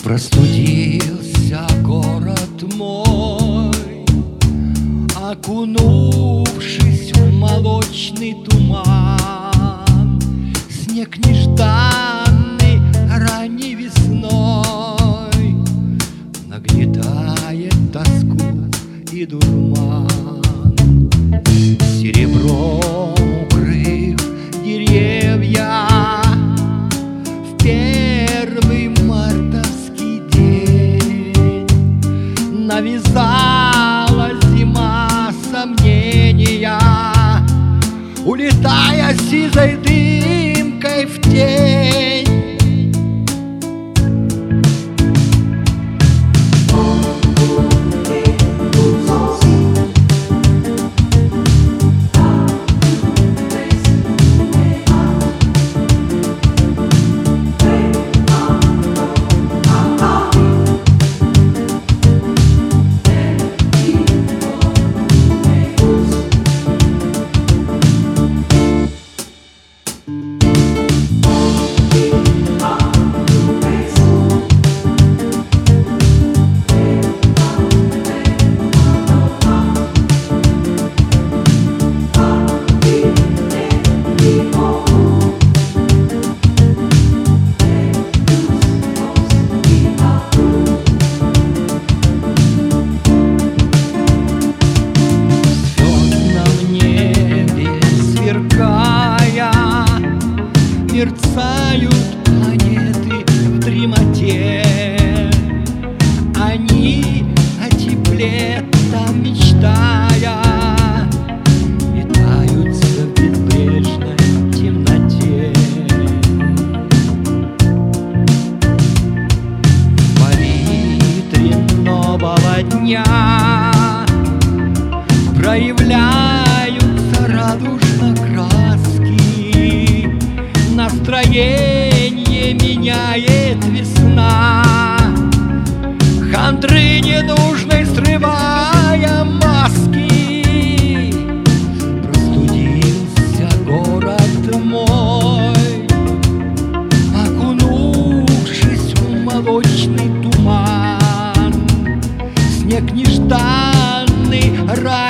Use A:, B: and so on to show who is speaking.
A: Простудился город мой, окунувшись в молочный туман. Снег нежданный ранней весной нагнетает тоску и дурман. Серебром укрыв деревья, в первый мартовский день навязала зима сомнения, улетая сизой дымкой в тень. Мерцают планеты в дремоте, они о тепле там мечтая метаются в безбрежной темноте. В палитре нового дня проявляются радужно краски. Настроение меняет весна, хандры ненужной срывая маски. Простудился город мой, окунувшись в молочный туман. Снег нежданный рай